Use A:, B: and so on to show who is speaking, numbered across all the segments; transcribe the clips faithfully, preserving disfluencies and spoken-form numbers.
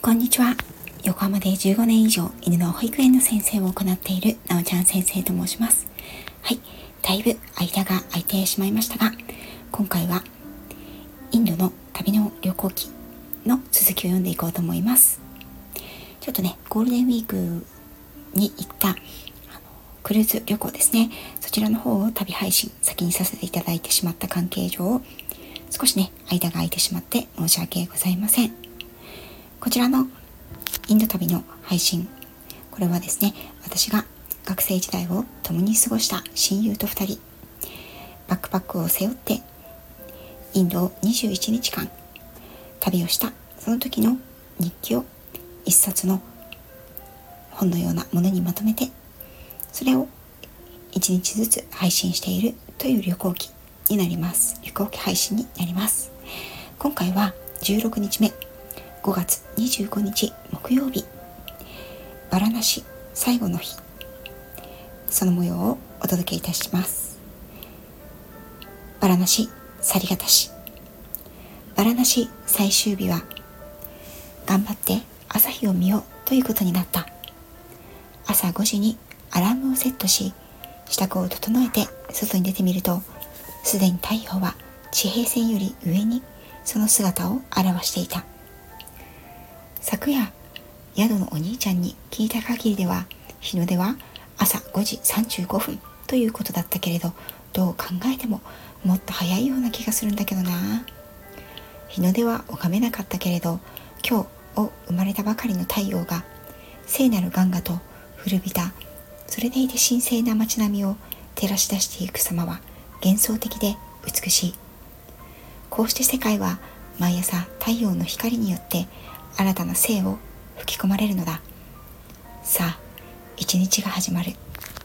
A: こんにちは。横浜でじゅうごねん以上犬の保育園の先生を行っているなおちゃん先生と申します。はい、だいぶ間が空いてしまいましたが、今回はインドの旅の旅行記の続きを読んでいこうと思います。ちょっとね、ゴールデンウィークに行ったあのクルーズ旅行ですね、そちらの方を旅配信先にさせていただいてしまった関係上、少しね間が空いてしまって申し訳ございません。こちらのインド旅の配信、これはですね、私が学生時代を共に過ごした親友とふたり、バックパックを背負ってインドをにじゅういちにちかん旅をしたその時の日記を一冊の本のようなものにまとめて、それをいちにちずつ配信しているという旅行記になります。旅行記配信になります。今回はじゅうろくにちめ、ごがつにじゅうごにち木曜日、バラナシ最後の日、その模様をお届けいたします。バラナシ去りがたし。バラナシ最終日は、頑張って朝日を見ようということになった。朝ごじにアラームをセットし、支度を整えて外に出てみると、すでに太陽は地平線より上にその姿を現していた。昨夜宿のお兄ちゃんに聞いた限りでは、日の出は朝ごじさんじゅうごふんということだったけれど、どう考えてももっと早いような気がするんだけどな。日の出は拝めなかったけれど、今日を生まれたばかりの太陽が聖なるガンガと古びた、それでいて神聖な街並みを照らし出していく様は幻想的で美しい。こうして世界は毎朝太陽の光によって新たな生を吹き込まれるのだ。さあ、一日が始まる。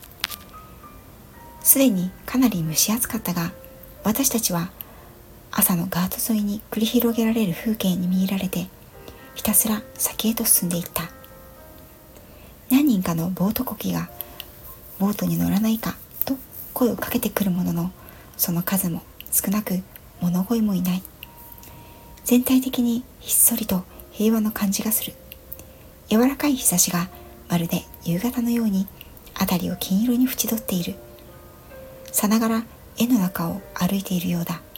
A: すでにかなり蒸し暑かったが、私たちは朝のガート沿いに繰り広げられる風景に見入られて、ひたすら先へと進んでいった。何人かのボートこぎがボートに乗らないかと声をかけてくるものの、その数も少なく物乞いもいない。全体的にひっそりと平和の感じがする。柔らかい日差しがまるで夕方のように辺りを金色に縁取っている。さながら絵の中を歩いているようだ。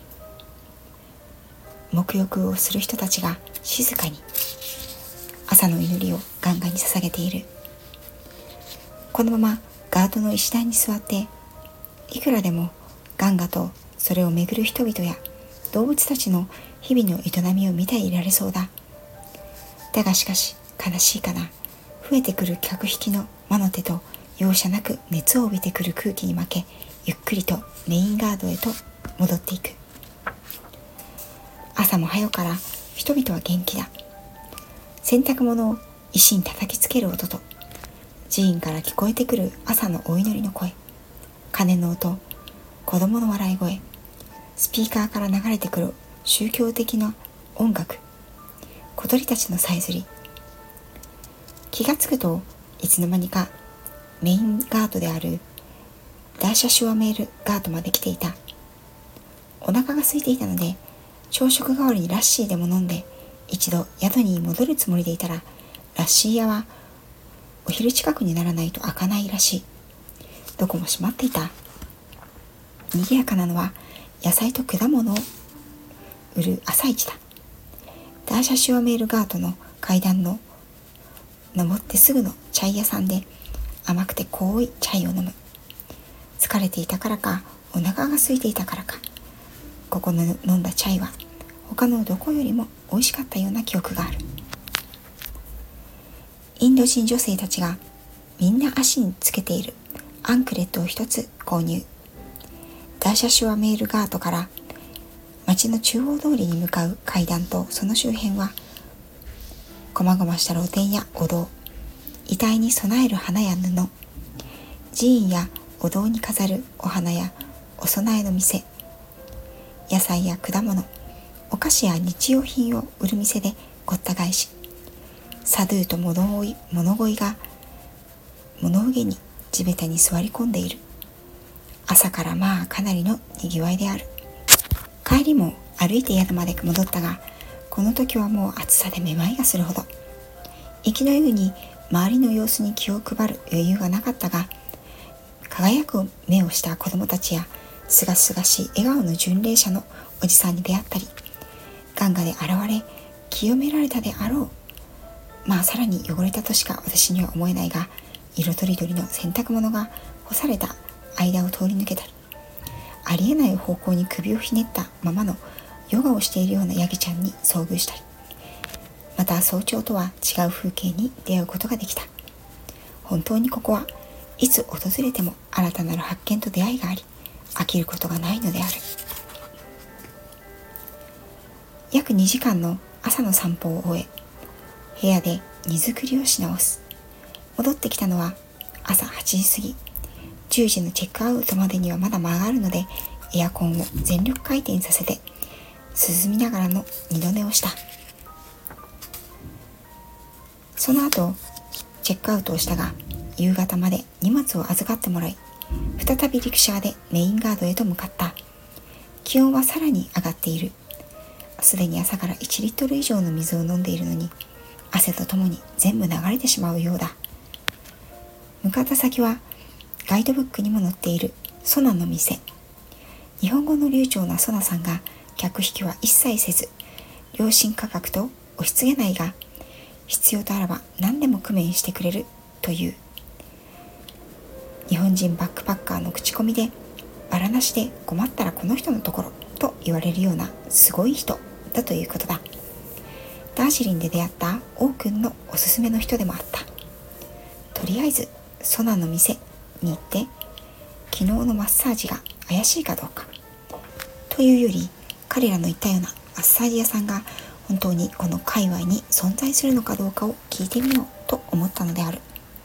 A: 沐浴をする人たちが静かに朝の祈りをガンガンに捧げている。このままガードの石段に座って、いくらでもガンガとそれを巡る人々や動物たちの日々の営みを見ていられそうだ。だがしかし悲しいかな。増えてくる客引きの魔の手と容赦なく熱を帯びてくる空気に負け、ゆっくりとメインガードへと戻っていく。朝も早から人々は元気だ。洗濯物を石に叩きつける音と、寺院から聞こえてくる朝のお祈りの声、鐘の音、子供の笑い声、スピーカーから流れてくる宗教的な音楽、小鳥たちのさえずり。気がつくといつの間にかメインガートであるダーシャシュワメールガートまで来ていた。お腹が空いていたので、朝食代わりにラッシーでも飲んで、一度宿に戻るつもりでいたら、ラッシー屋はお昼近くにならないと開かないらしい。どこも閉まっていた。賑やかなのは野菜と果物を売る朝市だ。ダーシャシュワメールガートの階段の登ってすぐのチャイ屋さんで甘くて濃いチャイを飲む。疲れていたからか、お腹が空いていたからか、ここの飲んだチャイは他のどこよりも美味しかったような記憶がある。インド人女性たちがみんな足につけているアンクレットを一つ購入。ダーシャシュワメールガートから町の中央通りに向かう階段とその周辺は、こまごました露店やお堂、遺体に備える花や布、寺院やお堂に飾るお花やお供えの店、野菜や果物、お菓子や日用品を売る店でごった返し、サドゥーと物乞い物乞いが物憂げに地べたに座り込んでいる。朝からまあかなりのにぎわいである。帰りも歩いて宿まで戻ったが、この時はもう暑さでめまいがするほど。 生きのように周りの様子に気を配る余裕がなかったが、輝く目をした子供たちやすがすがしい笑顔の巡礼者のおじさんに出会ったり、ガンガで現れ清められたであろう、まあさらに汚れたとしか私には思えないが、色とりどりの洗濯物が干された間を通り抜けたり、ありえない方向に首をひねったままのヨガをしているようなヤギちゃんに遭遇したり、また早朝とは違う風景に出会うことができた。本当にここはいつ訪れても新たなる発見と出会いがあり、飽きることがないのである。約にじかんの朝の散歩を終え、部屋で荷造りをし直す。戻ってきたのは朝はちじ過ぎ。じゅうじのチェックアウトまでにはまだ間があるので、エアコンを全力回転させて涼みながらの二度寝をした。その後チェックアウトをしたが、夕方まで荷物を預かってもらい、再びリクシャーでメインガードへと向かった。気温はさらに上がっている。すでに朝からいちリットル以上の水を飲んでいるのに、汗とともに全部流れてしまうようだ。向かった先はガイドブックにも載っているソナの店。日本語の流暢なソナさんが客引きは一切せず、良心価格と押し付けないが、必要とあらば何でも工面してくれるという。日本人バックパッカーの口コミで、バラなしで困ったらこの人のところと言われるようなすごい人だということだ。ダージリンで出会ったオーくんのおすすめの人でもあった。とりあえずソナの店に行って、昨日のマッサージが怪しいかどうかというより、彼らの言ったようなマッサージ屋さんが本当にこの界隈に存在するのかどうかを聞いてみようと思ったのである。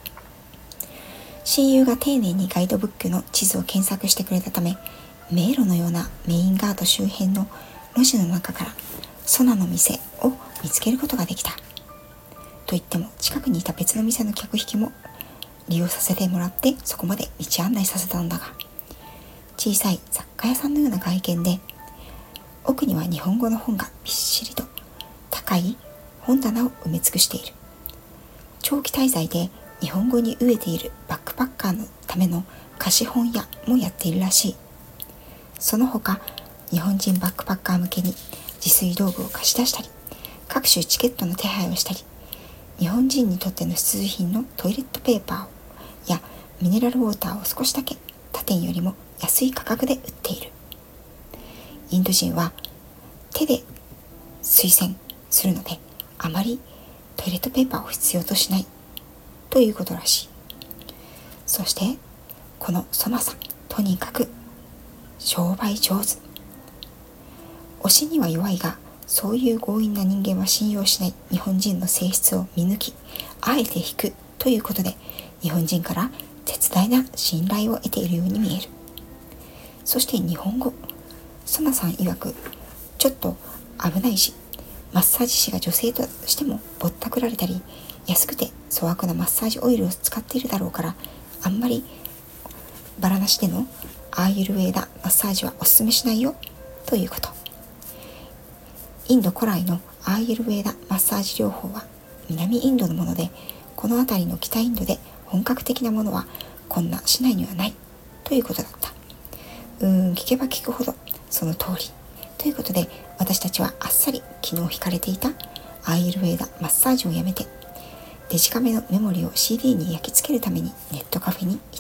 A: 親友が丁寧にガイドブックの地図を検索してくれたため、迷路のようなメインガード周辺の路地の中からソナの店を見つけることができた。と言っても近くにいた別の店の客引きも利用させてもらって、そこまで道案内させたのだが、小さい雑貨屋さんのような外見で、奥には日本語の本がびっしりと高い本棚を埋め尽くしている。長期滞在で日本語に飢えているバックパッカーのための貸本屋もやっているらしい。その他、日本人バックパッカー向けに自炊道具を貸し出したり、各種チケットの手配をしたり、日本人にとっての必需品のトイレットペーパーやミネラルウォーターを少しだけ他店よりも安い価格で売っている。インド人は手で推薦するので、あまりトイレットペーパーを必要としないということらしい。そしてこのソナさん、とにかく商売上手。推しには弱いが、そういう強引な人間は信用しない日本人の性質を見抜き、あえて引くということで、日本人から絶大な信頼を得ているように見える。そして日本語、ソナさん曰く、ちょっと危ないし、マッサージ師が女性としてもぼったくられたり、安くて粗悪なマッサージオイルを使っているだろうから、あんまりバラなしでのアーユルウェーダマッサージはおすすめしないよということ。インド古来のアーユルウェーダマッサージ療法は南インドのもので、この辺りの北インドで本格的なものはこんな市内にはないということだった。うーん、聞けば聞くほどその通りということで、私たちはあっさり昨日惹かれていたアーユルウェーダマッサージをやめて、デジカメのメモリを シーディー に焼き付けるためにネットカフェに行った。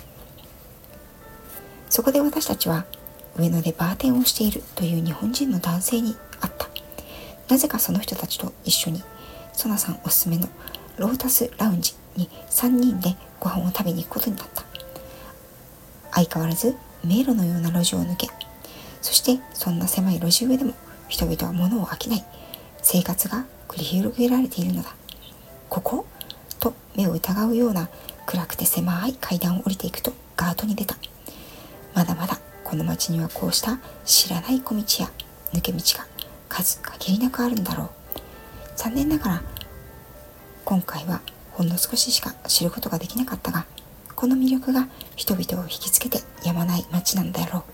A: そこで私たちは上野でバーテンをしているという日本人の男性に会った。なぜかその人たちと一緒にソナさんおすすめのロータスラウンジにさんにんでご飯を食べに行くことになった。相変わらず迷路のような路地を抜け、そしてそんな狭い路地上でも人々は物を飽きない生活が繰り広げられているのだ。ここと目を疑うような暗くて狭い階段を降りていくとガートに出た。まだまだこの町にはこうした知らない小道や抜け道が数限りなくあるんだろう。残念ながら今回はほんの少ししか知ることができなかったが、この魅力が人々を引きつけてやまない町なんだろう。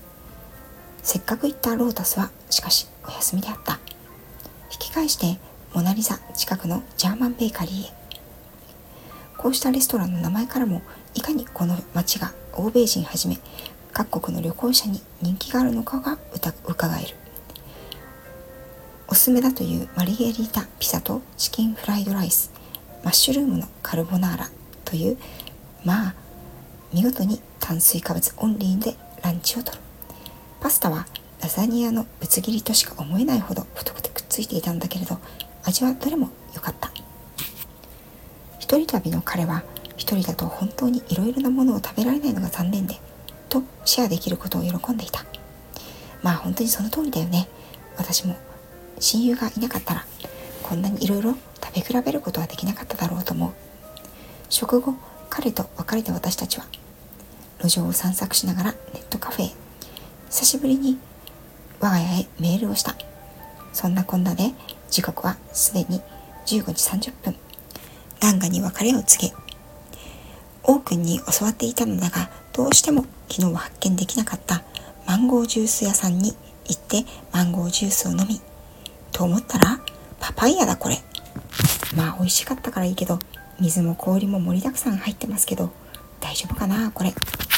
A: せっかく行ったロータスはしかしお休みであった。引き返してモナリザ近くのジャーマンベーカリーへ。こうしたレストランの名前からもいかにこの街が欧米人はじめ各国の旅行者に人気があるのかが伺える。おすすめだというマリゲリータピザとチキンフライドライス、マッシュルームのカルボナーラという、まあ見事に炭水化物オンリーでランチをとる。パスタはラザニアのぶつ切りとしか思えないほど太くてくっついていたんだけれど、味はどれも良かった。一人旅の彼は一人だと本当にいろいろなものを食べられないのが残念でとシェアできることを喜んでいた。まあ本当にその通りだよね。私も親友がいなかったらこんなにいろいろ食べ比べることはできなかっただろうと思う。食後、彼と別れた私たちは路上を散策しながらネットカフェへ。久しぶりに我が家へメールをした。そんなこんなで時刻はすでにじゅうごじさんじゅっぷん。ガンガに別れを告げ、王くんに教わっていたのだが、どうしても昨日は発見できなかったマンゴージュース屋さんに行ってマンゴージュースを飲み、と思ったらパパイヤだこれ。まあ美味しかったからいいけど、水も氷も盛りだくさん入ってますけど大丈夫かなこれ。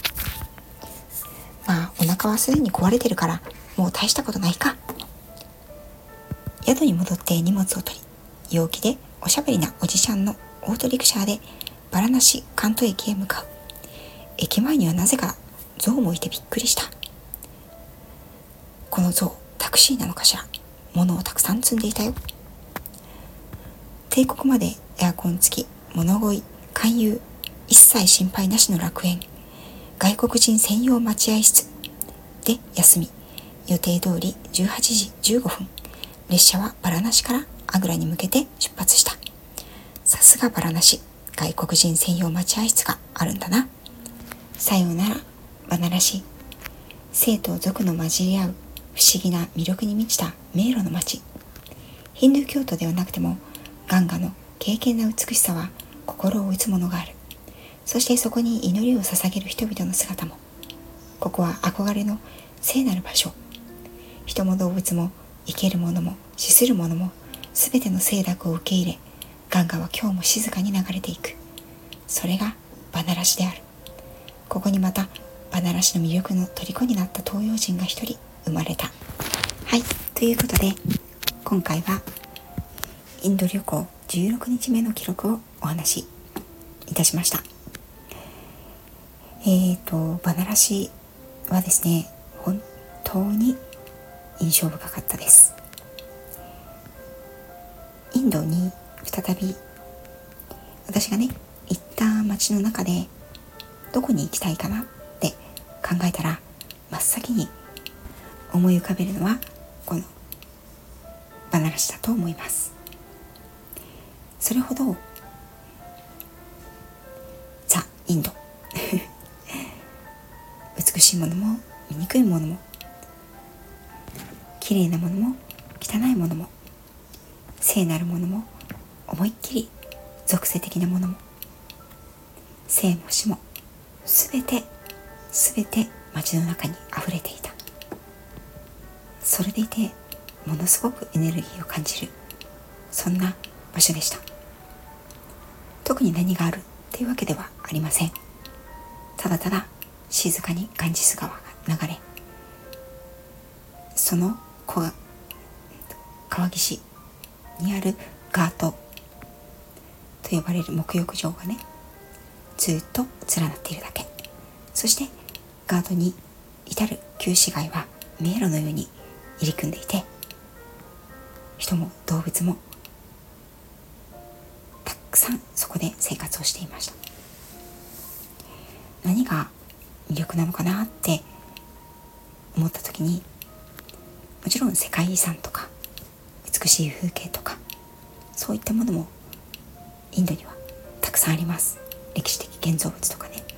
A: まあお腹はすでに壊れてるからもう大したことないか。宿に戻って荷物を取り、陽気でおしゃべりなおじちゃんのオートリクシャーでバラナシカント駅へ向かう。駅前にはなぜか象もいてびっくりした。この象タクシーなのかしら。物をたくさん積んでいたよ。帝国までエアコン付き、物乞い、勧誘、一切心配なしの楽園。外国人専用待合室で休み、予定通りじゅうはちじじゅうごふん、列車はバラナシからアグラに向けて出発した。さすがバラナシ、外国人専用待合室があるんだな。さようならバナナシ。生と族の混じり合う不思議な魅力に満ちた迷路の街。ヒンドゥー教徒ではなくてもガンガの敬虔な美しさは心を打つものがある。そしてそこに祈りを捧げる人々の姿も。ここは憧れの聖なる場所。人も動物も生けるものも死するものもすべての清濁を受け入れ、ガンガは今日も静かに流れていく。それがバナラシである。ここにまたバナラシの魅力の虜になった東洋人が一人生まれた。はい、ということで今回はインド旅行じゅうろくにちめの記録をお話しいたしました。えーとバナラシはですね、本当に印象深かったです。インドに再び私がね行った街の中でどこに行きたいかなって考えたら、真っ先に思い浮かべるのはこのバナラシだと思います。それほどザ・インド美しいものも醜いものも綺麗なものも汚いものも聖なるものも思いっきり属性的なものも生も死もすべてすべて街の中にあふれていた。それでいてものすごくエネルギーを感じる、そんな場所でした。特に何があるっていうわけではありません。ただただ静かにガンジス川が流れ、その川岸にあるガートと呼ばれる沐浴場がねずっと連なっているだけ。そしてガートに至る旧市街は迷路のように入り組んでいて、人も動物もたくさんそこで生活をしていました。何が魅力なのかなって思った時に、もちろん世界遺産とか美しい風景とかそういったものもインドにはたくさんあります。歴史的建造物とかね。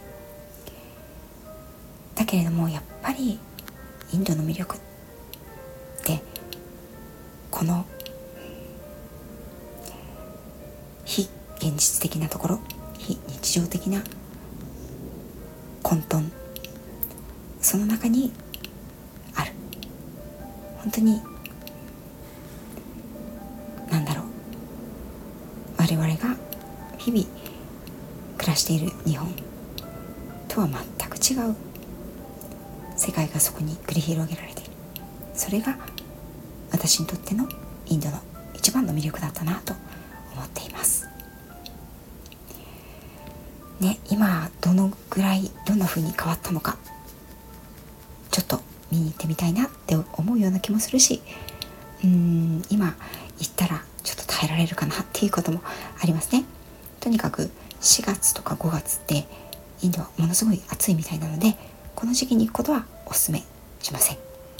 A: だけれどもやっぱりインドの魅力ってこの非現実的なところ、非日常的な混沌、その中にある。本当になんだろう、 我々が日々暮らしている日本とは全く違う世界がそこに繰り広げられている。それが私にとってのインドの一番の魅力だったなと思っていますね。今どのぐらいどんな風に変わったのかちょっと見に行ってみたいなって思うような気もするし、うーん今行ったらちょっと耐えられるかなっていうこともありますね。とにかくしがつとかごがつってインドはものすごい暑いみたいなので、この時期に行くことはお勧めしません。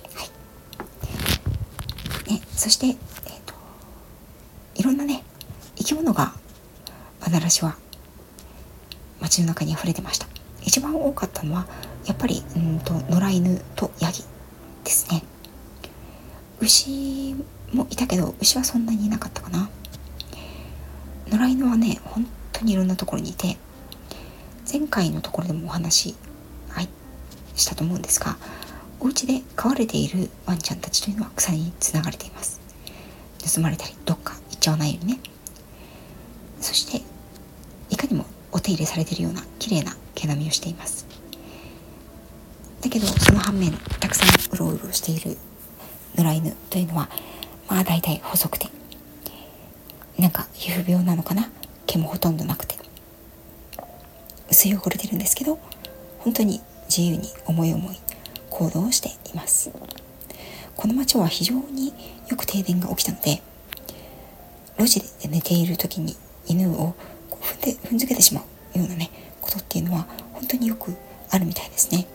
A: はいね、そして、えーと、いろんなね生き物がバナラシは街の中に溢れてました。一番多かったのはやっぱりうんと野良犬とヤギですね。牛もいたけど牛はそんなにいなかったかな。野良犬はね本当にいろんなところにいて、前回のところでもお話、はい、したと思うんですが、お家で飼われているワンちゃんたちというのは草につながれています。盗まれたりどっか行っちゃわないようにね。そしていかにもお手入れされているような綺麗な毛並みをしています。だけどその反面たくさんうろうろしている野良犬というのはまあ大体細くて、なんか皮膚病なのかな、毛もほとんどなくて薄い汚れてるんですけど、本当に自由に思い思い行動をしています。この町は非常によく停電が起きたので、路地で寝ている時に犬をこう踏んで踏んづけてしまうようなねことっていうのは本当によくあるみたいですね。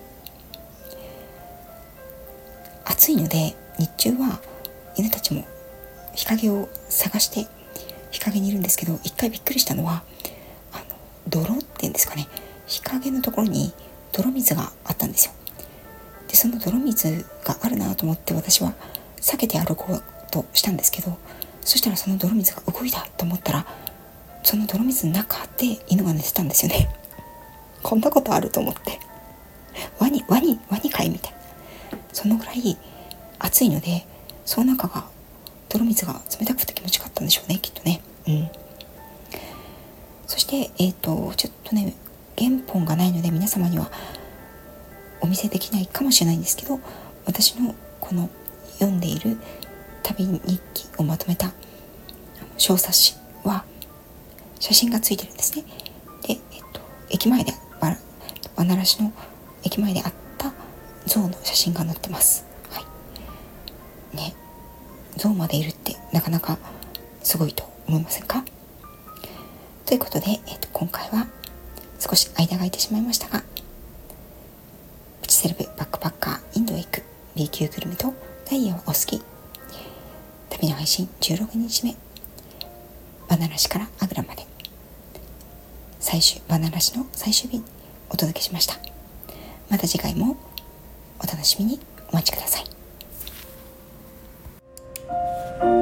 A: 暑いので日中は犬たちも日陰を探して日陰にいるんですけど、一回びっくりしたのはあの泥っていうんですかね、日陰のところに泥水があったんですよ。でその泥水があるなと思って私は避けて歩こうとしたんですけど、そしたらその泥水が動いたと思ったら、その泥水の中で犬が寝てたんですよね。こんなことあると思って、ワニワニワニかいみたいな、そのぐらい暑いので、その中が泥水が冷たくて気持ちよかったんでしょうね、きっとね。うん。そしてえっとちょっとね原本がないので皆様にはお見せできないかもしれないんですけど、私のこの読んでいる旅日記をまとめた小冊子は写真がついてるんですね。で、えっと、駅前でバナラシの駅前であった象の写真が載ってます。はいね、象までいるってなかなかすごいと思いませんか？ということで、えっと、今回は少し間が空いてしまいましたが、プチセレブバックパッカーインドへ行く B 級グルメとダイヤはお好き、旅の配信じゅうろくにちめ、バナラシからアグラまで最終バナラシの最終日にお届けしました。また次回もお楽しみにお待ちください。